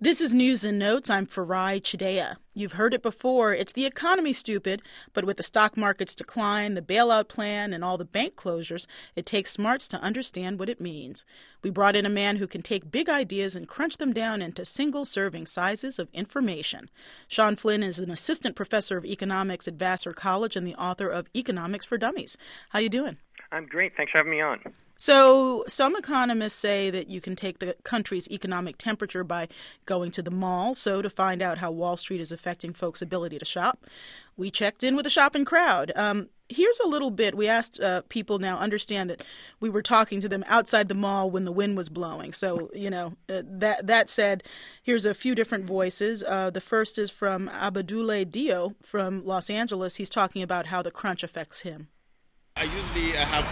This is News and Notes. I'm Farai Chidea. You've heard it before. It's the economy, stupid. But with the stock market's decline, the bailout plan, and all the bank closures, it takes smarts to understand what it means. We brought in a man who can take big ideas and crunch them down into single-serving sizes of information. Sean Flynn is an assistant professor of economics at Vassar College and the author of Economics for Dummies. How you doing? I'm great. Thanks for having me on. So some economists say that you can take the country's economic temperature by going to the mall. So to find out how Wall Street is affecting folks' ability to shop, we checked in with a shopping crowd. Here's a little bit. We asked people now understand that we were talking to them outside the mall when the wind was blowing. So, that said, here's a few different voices. The first is from Abadoule Dio from Los Angeles. He's talking about how the crunch affects him. I usually have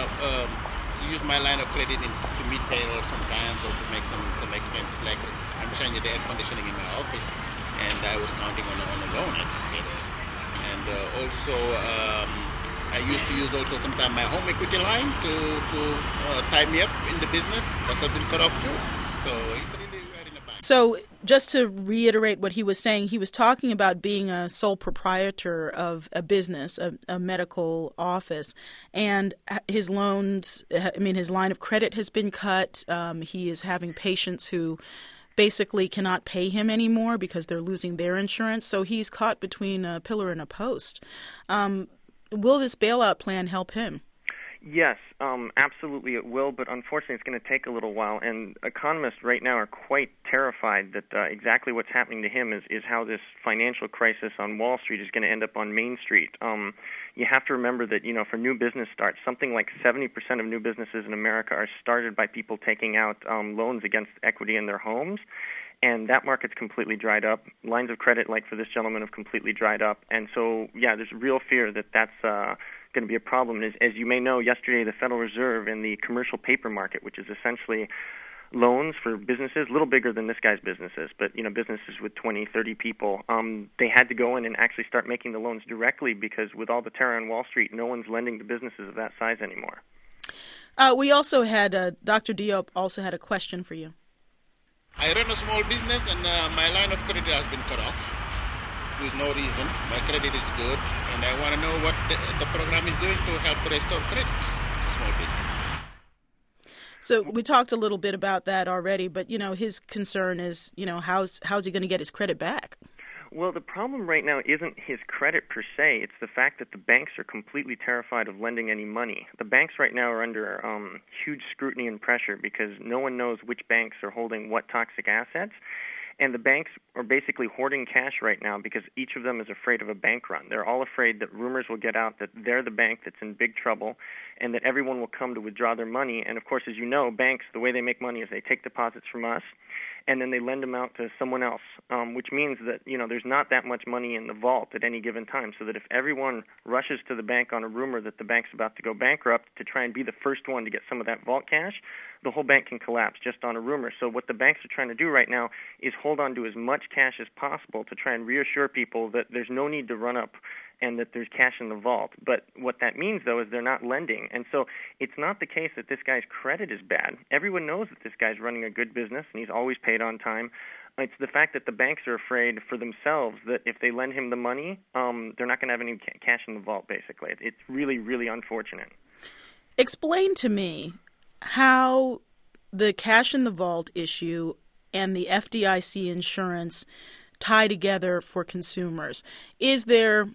use my line of credit to meet payroll sometimes or to make some expenses. Like I'm changing the air conditioning in my office, and I was counting on a loan at it. And also, I used to use also sometimes my home equity line to tie me up in the business. That's been cut off too. So it's really we're in a bind. So just to reiterate what he was saying, he was talking about being a sole proprietor of a business, a medical office, and his loans, his line of credit has been cut. He is having patients who basically cannot pay him anymore because they're losing their insurance. So he's caught between a pillar and a post. Will this bailout plan help him? Yes, absolutely it will, but unfortunately it's going to take a little while, and economists right now are quite terrified that exactly what's happening to him is how this financial crisis on Wall Street is going to end up on Main Street. You have to remember that, for new business starts, something like 70% of new businesses in America are started by people taking out loans against equity in their homes. And that market's completely dried up. Lines of credit, like for this gentleman, have completely dried up. And so, there's real fear that that's going to be a problem. As you may know, yesterday the Federal Reserve in the commercial paper market, which is essentially loans for businesses, a little bigger than this guy's businesses, but businesses with 20, 30 people, they had to go in and actually start making the loans directly because with all the terror on Wall Street, no one's lending to businesses of that size anymore. We also had, Dr. Diop also had a question for you. I run a small business and my line of credit has been cut off with no reason. My credit is good and I want to know what the program is doing to help restore credit small business. So we talked a little bit about that already, but, his concern is, how's he going to get his credit back? Well, the problem right now isn't his credit per se. It's the fact that the banks are completely terrified of lending any money. The banks right now are under huge scrutiny and pressure because no one knows which banks are holding what toxic assets. And the banks are basically hoarding cash right now because each of them is afraid of a bank run. They're all afraid that rumors will get out that they're the bank that's in big trouble and that everyone will come to withdraw their money. And, of course, as you know, banks, the way they make money is they take deposits from us and then they lend them out to someone else, which means that, there's not that much money in the vault at any given time, so that if everyone rushes to the bank on a rumor that the bank's about to go bankrupt to try and be the first one to get some of that vault cash, the whole bank can collapse just on a rumor. So what the banks are trying to do right now is hold on to as much cash as possible to try and reassure people that there's no need to run up and that there's cash in the vault. But what that means, though, is they're not lending. And so it's not the case that this guy's credit is bad. Everyone knows that this guy's running a good business and he's always paid on time. It's the fact that the banks are afraid for themselves that if they lend him the money, they're not going to have any cash in the vault, basically. It's really, really unfortunate. Explain to me how the cash in the vault issue and the FDIC insurance tie together for consumers. Is there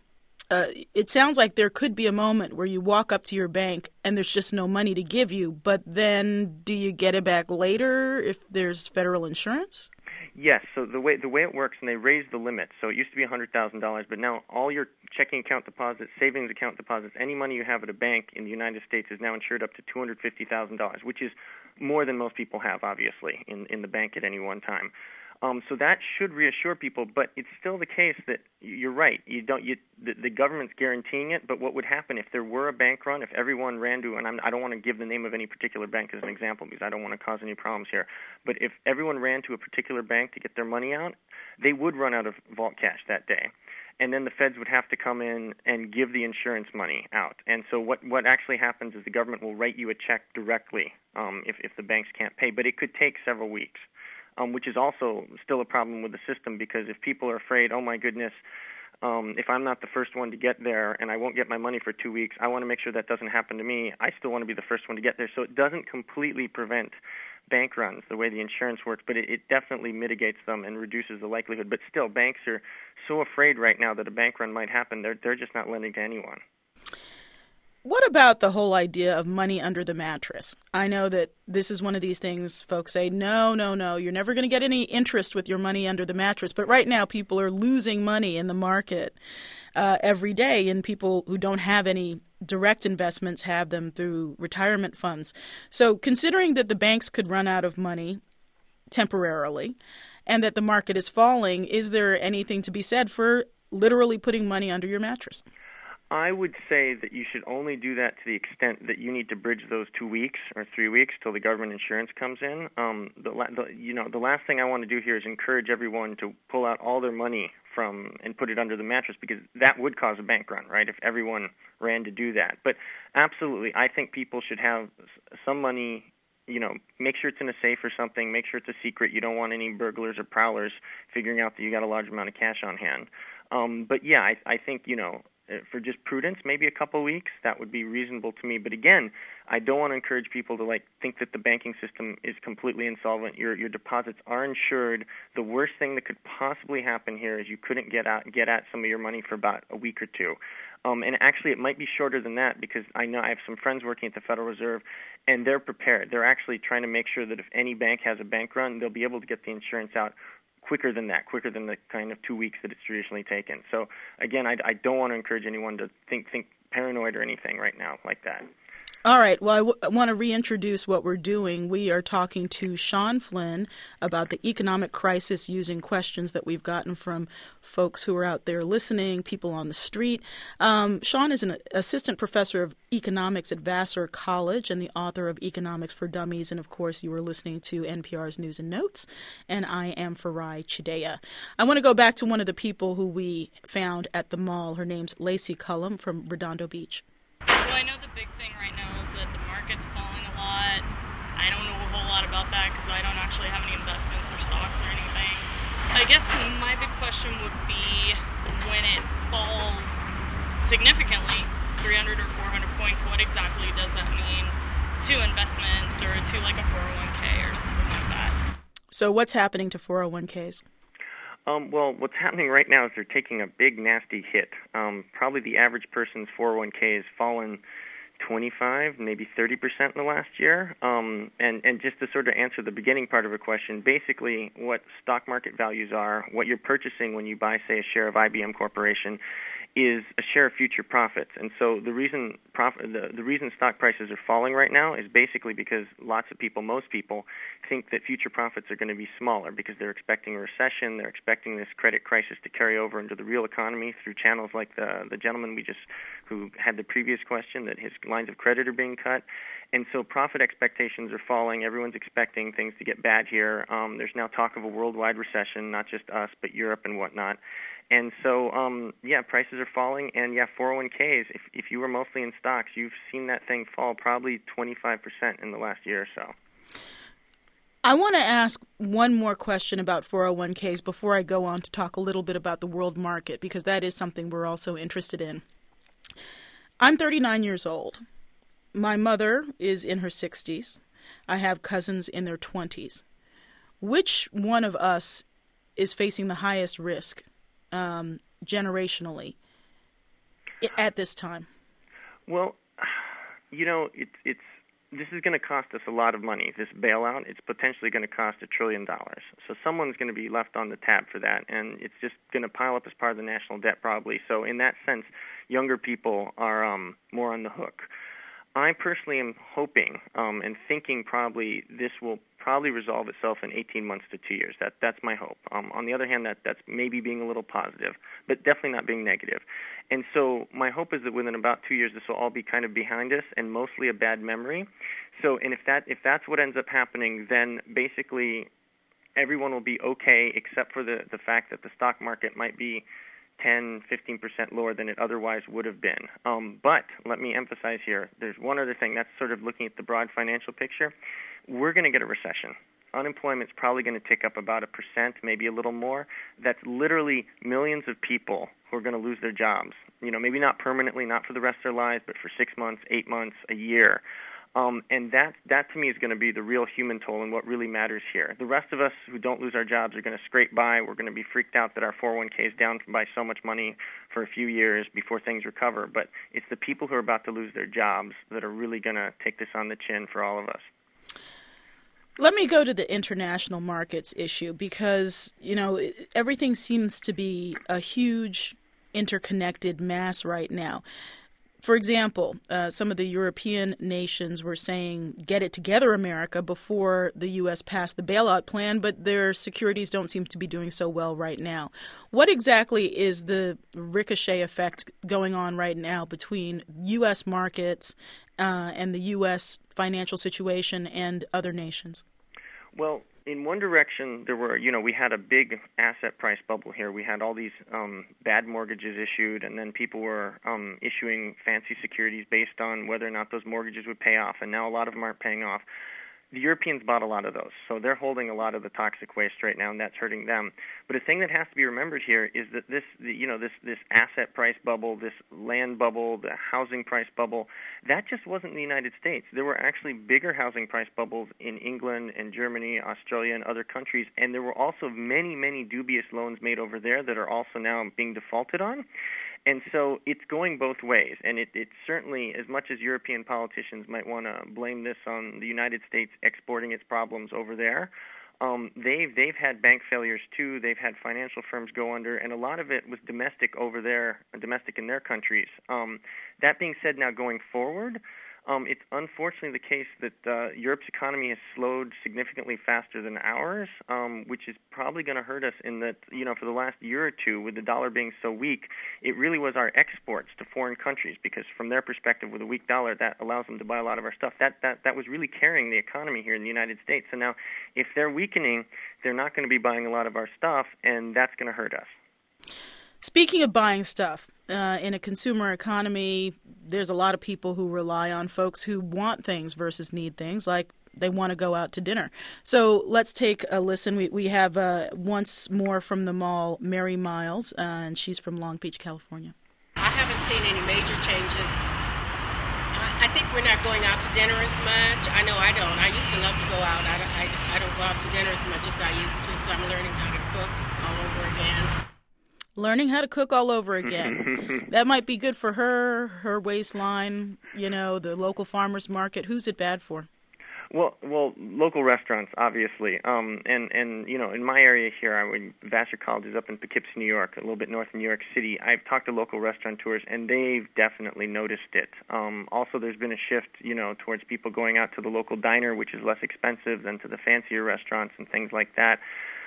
it sounds like there could be a moment where you walk up to your bank and there's just no money to give you, but then do you get it back later if there's federal insurance? Yes. So the way it works, and they raised the limit. So it used to be $100,000, but now all your checking account deposits, savings account deposits, any money you have at a bank in the United States is now insured up to $250,000, which is more than most people have, obviously, in the bank at any one time. So that should reassure people, but it's still the case that you're right. The government's guaranteeing it, but what would happen if there were a bank run, if everyone ran to, and I don't want to give the name of any particular bank as an example because I don't want to cause any problems here, but if everyone ran to a particular bank to get their money out, they would run out of vault cash that day. And then the feds would have to come in and give the insurance money out. And so what actually happens is the government will write you a check directly if the banks can't pay, but it could take several weeks. which is also still a problem with the system because if people are afraid, oh my goodness, if I'm not the first one to get there and I won't get my money for 2 weeks, I want to make sure that doesn't happen to me. I still want to be the first one to get there. So it doesn't completely prevent bank runs the way the insurance works, but it definitely mitigates them and reduces the likelihood. But still, banks are so afraid right now that a bank run might happen, they're just not lending to anyone. What about the whole idea of money under the mattress? I know that this is one of these things folks say, no, you're never going to get any interest with your money under the mattress. But right now people are losing money in the market every day, and people who don't have any direct investments have them through retirement funds. So considering that the banks could run out of money temporarily and that the market is falling, is there anything to be said for literally putting money under your mattress? I would say that you should only do that to the extent that you need to bridge those 2 weeks or 3 weeks till the government insurance comes in. The last thing I want to do here is encourage everyone to pull out all their money from and put it under the mattress, because that would cause a bank run, right, if everyone ran to do that. But absolutely, I think people should have some money. Make sure it's in a safe or something. Make sure it's a secret. You don't want any burglars or prowlers figuring out that you got a large amount of cash on hand. But yeah, I think, for just prudence, maybe a couple of weeks, that would be reasonable to me. But again, I don't want to encourage people to think that the banking system is completely insolvent. Your deposits are insured. The worst thing that could possibly happen here is you couldn't get at some of your money for about a week or two. And actually, it might be shorter than that, because I know I have some friends working at the Federal Reserve, and they're prepared. They're actually trying to make sure that if any bank has a bank run, they'll be able to get the insurance out quicker than the kind of 2 weeks that it's traditionally taken. So again, I don't want to encourage anyone to think paranoid or anything right now like that. All right. Well, I want to reintroduce what we're doing. We are talking to Sean Flynn about the economic crisis using questions that we've gotten from folks who are out there listening, people on the street. Sean is an assistant professor of economics at Vassar College and the author of Economics for Dummies. And, of course, you are listening to NPR's News and Notes. And I am Farai Chideya. I want to go back to one of the people who we found at the mall. Her name's Lacey Cullum from Redondo Beach. Well, I know the big thing right now is that the market's falling a lot. I don't know a whole lot about that because I don't actually have any investments or stocks or anything. I guess my big question would be, when it falls significantly, 300 or 400 points, what exactly does that mean to investments or to like a 401k or something like that? So what's happening to 401ks? Well, what's happening right now is they're taking a big, nasty hit. Probably the average person's 401k has fallen 25, maybe 30% in the last year. And just to sort of answer the beginning part of a question, basically what stock market values are, what you're purchasing when you buy, say, a share of IBM Corporation, is a share of future profits. And so the reason stock prices are falling right now is basically because lots of people, most people, think that future profits are going to be smaller because they're expecting a recession, they're expecting this credit crisis to carry over into the real economy through channels like the gentleman who had the previous question, that his lines of credit are being cut. And so profit expectations are falling. Everyone's expecting things to get bad here. There's now talk of a worldwide recession, not just us, but Europe and whatnot. And so, prices are falling. And, 401ks, if you were mostly in stocks, you've seen that thing fall probably 25% in the last year or so. I want to ask one more question about 401ks before I go on to talk a little bit about the world market, because that is something we're also interested in. I'm 39 years old. My mother is in her 60s. I have cousins in their 20s. Which one of us is facing the highest risk generationally at this time? Well, this is going to cost us a lot of money. This bailout, it's potentially going to cost $1 trillion. So someone's going to be left on the tab for that, and it's just going to pile up as part of the national debt probably. So in that sense, younger people are more on the hook. I personally am hoping and thinking probably this will probably resolve itself in 18 months to 2 years. That's my hope. On the other hand, that's maybe being a little positive, but definitely not being negative. And so my hope is that within about 2 years, this will all be kind of behind us and mostly a bad memory. So, and if that's what ends up happening, then basically everyone will be okay, except for the fact that the stock market might be 10, 15% lower than it otherwise would have been. But let me emphasize here, there's one other thing. That's sort of looking at the broad financial picture. We're going to get a recession. unemployment's probably going to tick up about 1%, maybe a little more. That's literally millions of people who are going to lose their jobs. Maybe not permanently, not for the rest of their lives, but for 6 months, 8 months, a year. And that to me is going to be the real human toll and what really matters here. The rest of us who don't lose our jobs are going to scrape by. We're going to be freaked out that our 401k is down by so much money for a few years before things recover. But it's the people who are about to lose their jobs that are really going to take this on the chin for all of us. Let me go to the international markets issue because, everything seems to be a huge interconnected mass right now. For example, some of the European nations were saying, get it together, America, before the U.S. passed the bailout plan, but their securities don't seem to be doing so well right now. What exactly is the ricochet effect going on right now between U.S. markets and the U.S. financial situation and other nations? Well, in one direction, we had a big asset price bubble here. We had all these bad mortgages issued, and then people were issuing fancy securities based on whether or not those mortgages would pay off, and now a lot of them aren't paying off. The Europeans bought a lot of those, so they're holding a lot of the toxic waste right now, and that's hurting them. But a thing that has to be remembered here is that this asset price bubble, this land bubble, the housing price bubble, that just wasn't in the United States. There were actually bigger housing price bubbles in England and Germany, Australia, and other countries, and there were also many, many dubious loans made over there that are also now being defaulted on. And so it's going both ways, and it's certainly, as much as European politicians might want to blame this on the United States exporting its problems over there, they've had bank failures too. They've had financial firms go under, and a lot of it was domestic over there, domestic in their countries. That being said, now going forward, it's unfortunately the case that Europe's economy has slowed significantly faster than ours, which is probably going to hurt us in that, for the last year or two, with the dollar being so weak, it really was our exports to foreign countries, because from their perspective, with a weak dollar, that allows them to buy a lot of our stuff. That was really carrying the economy here in the United States. So now, if they're weakening, they're not going to be buying a lot of our stuff, and that's going to hurt us. Speaking of buying stuff, in a consumer economy, there's a lot of people who rely on folks who want things versus need things, like they want to go out to dinner. So let's take a listen. We have once more from the mall, Mary Miles, and she's from Long Beach, California. I haven't seen any major changes. I think we're not going out to dinner as much. I know I don't. I used to love to go out. I don't go out to dinner as much as I used to, so I'm learning how to cook all over again. Learning how to cook all over again. That might be good for her waistline, the local farmers market. Who's it bad for? Well, local restaurants, obviously. And in my area here, Vassar College is up in Poughkeepsie, New York, a little bit north of New York City. I've talked to local restaurateurs, and they've definitely noticed it. Also, there's been a shift, towards people going out to the local diner, which is less expensive than to the fancier restaurants and things like that.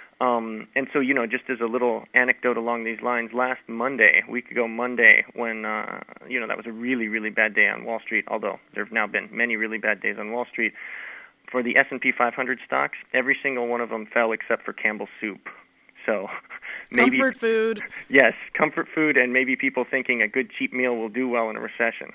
And so, just as a little anecdote along these lines, last Monday, a week ago Monday, when, that was a really, really bad day on Wall Street, although there have now been many really bad days on Wall Street, for the S&P 500 stocks, every single one of them fell except for Campbell's Soup. So maybe comfort food. Yes, comfort food, and maybe people thinking a good cheap meal will do well in a recession.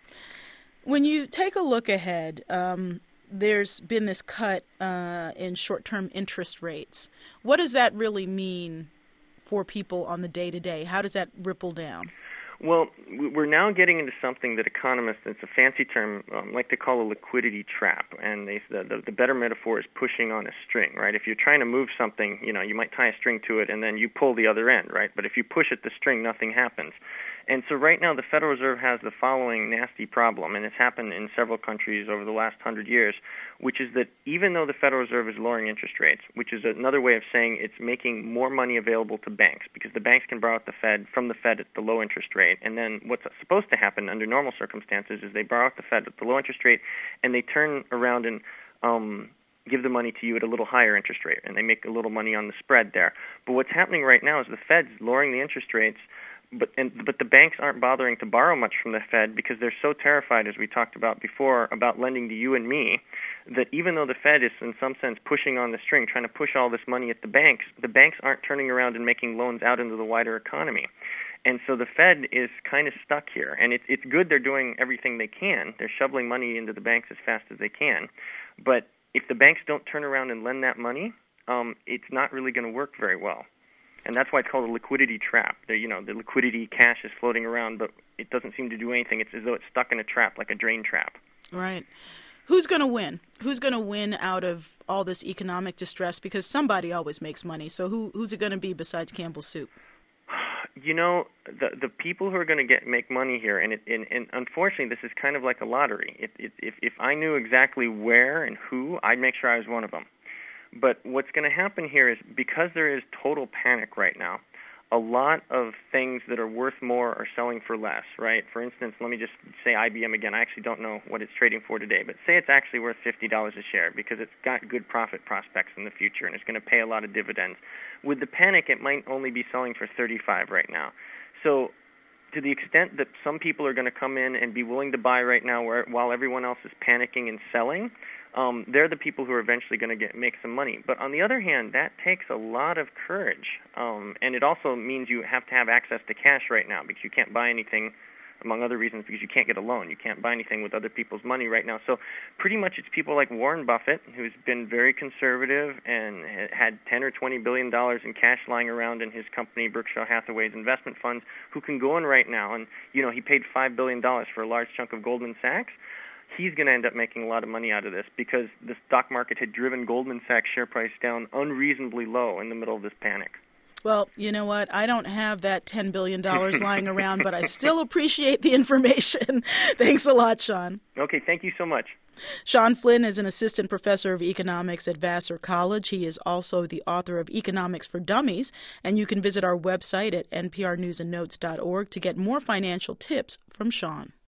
When you take a look ahead, there's been this cut in short-term interest rates. What does that really mean for people on the day-to-day? How does that ripple down? Well, we're now getting into something that economists, it's a fancy term, like to call a liquidity trap. And the better metaphor is pushing on a string, right? If you're trying to move something, you might tie a string to it and then you pull the other end, right? But if you push at the string, nothing happens. And so right now the Federal Reserve has the following nasty problem, and it's happened in several countries over the last 100 years, which is that even though the Federal Reserve is lowering interest rates, which is another way of saying it's making more money available to banks, because the banks can borrow from the Fed at the low interest rate, and then what's supposed to happen under normal circumstances is they borrow at the Fed at the low interest rate, and they turn around and give the money to you at a little higher interest rate, and they make a little money on the spread there. But what's happening right now is the Fed's lowering the interest rates, but the banks aren't bothering to borrow much from the Fed because they're so terrified, as we talked about before, about lending to you and me, that even though the Fed is in some sense pushing on the string, trying to push all this money at the banks aren't turning around and making loans out into the wider economy. And so the Fed is kind of stuck here. And it's good they're doing everything they can. They're shoveling money into the banks as fast as they can. But if the banks don't turn around and lend that money, it's not really going to work very well. And that's why it's called a liquidity trap. The liquidity cash is floating around, but it doesn't seem to do anything. It's as though it's stuck in a trap, like a drain trap. Right. Who's going to win? Who's going to win out of all this economic distress? Because somebody always makes money. So who's it going to be besides Campbell's Soup? The people who are going to make money here, and unfortunately, this is kind of like a lottery. If I knew exactly where and who, I'd make sure I was one of them. But what's going to happen here is, because there is total panic right now, a lot of things that are worth more are selling for less, right? For instance, let me just say IBM again. I actually don't know what it's trading for today, but say it's actually worth $50 a share because it's got good profit prospects in the future and it's going to pay a lot of dividends. With the panic, it might only be selling for $35 right now. So to the extent that some people are going to come in and be willing to buy right now while everyone else is panicking and selling, they're the people who are eventually going to make some money. But on the other hand, that takes a lot of courage, and it also means you have to have access to cash right now because you can't buy anything, among other reasons, because you can't get a loan. You can't buy anything with other people's money right now. So pretty much it's people like Warren Buffett, who's been very conservative and had $10 or $20 billion in cash lying around in his company, Berkshire Hathaway's investment funds, who can go in right now. And, he paid $5 billion for a large chunk of Goldman Sachs. He's going to end up making a lot of money out of this because the stock market had driven Goldman Sachs' share price down unreasonably low in the middle of this panic. Well, you know what? I don't have that $10 billion lying around, but I still appreciate the information. Thanks a lot, Sean. Okay, thank you so much. Sean Flynn is an assistant professor of economics at Vassar College. He is also the author of Economics for Dummies, and you can visit our website at nprnewsandnotes.org to get more financial tips from Sean.